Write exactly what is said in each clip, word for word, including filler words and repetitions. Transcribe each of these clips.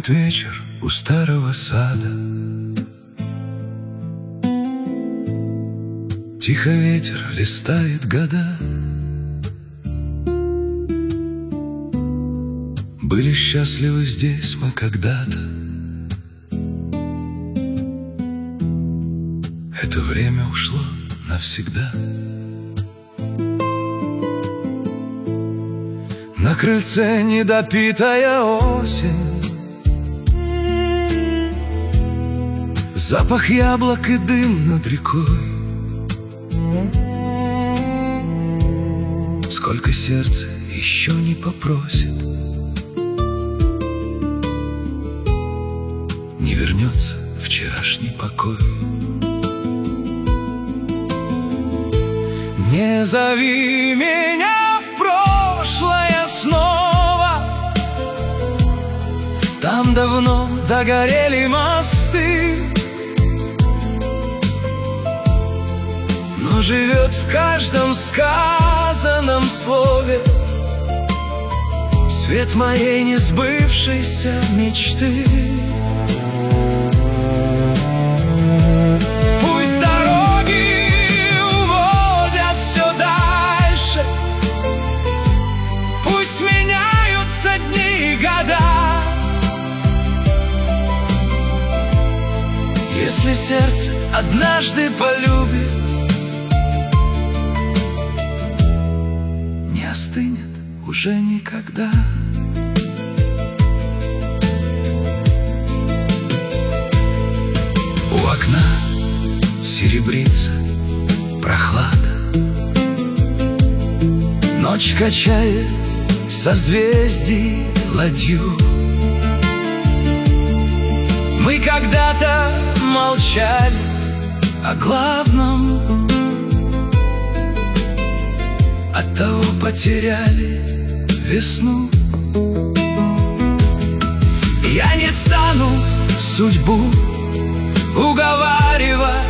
Стынет вечер у старого сада, тихо ветер листает года. Были счастливы здесь мы когда-то. Это время ушло навсегда. На крыльце недопитая осень, запах яблок и дым над рекой. Сколько сердце еще не попросит, не вернется вчерашний покой. Не зови меня в прошлое снова, там давно догорели мосты, но живет в каждом сказанном слове свет моей несбывшейся мечты. Пусть дороги уводят все дальше, пусть меняются дни и года. Если сердце однажды полюбит, не остынет уже никогда. У окна серебрится прохлада, ночь качает созвездий ладью. Мы когда-то молчали о главном, оттого потеряли весну. Я не стану судьбу уговаривать,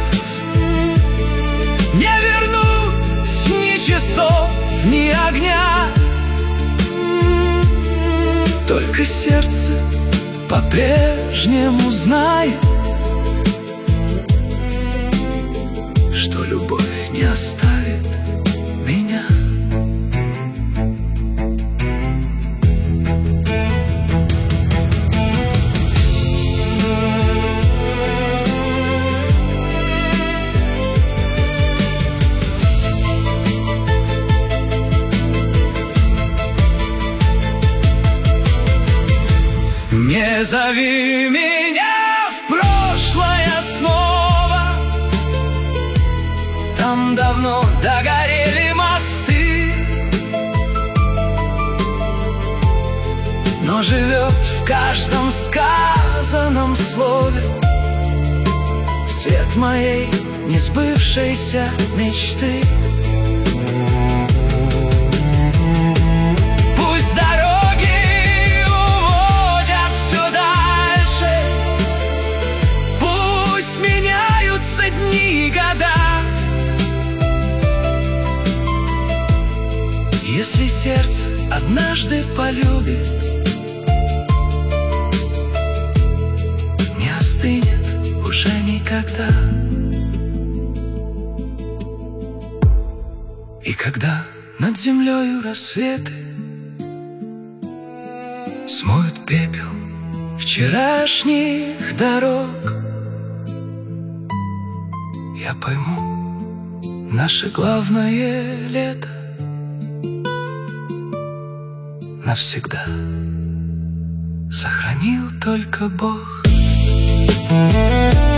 не вернуть ни часов, ни огня. Только сердце по-прежнему знает, что любовь не оставит меня. Не зови меня в прошлое снова, там давно догорели мосты, но живет в каждом сказанном слове свет моей несбывшейся мечты. Если сердце однажды полюбит, не остынет уже никогда. И когда над землею рассветы смоют пепел вчерашних дорог, я пойму, наше главное лето навсегда сохранил только Бог.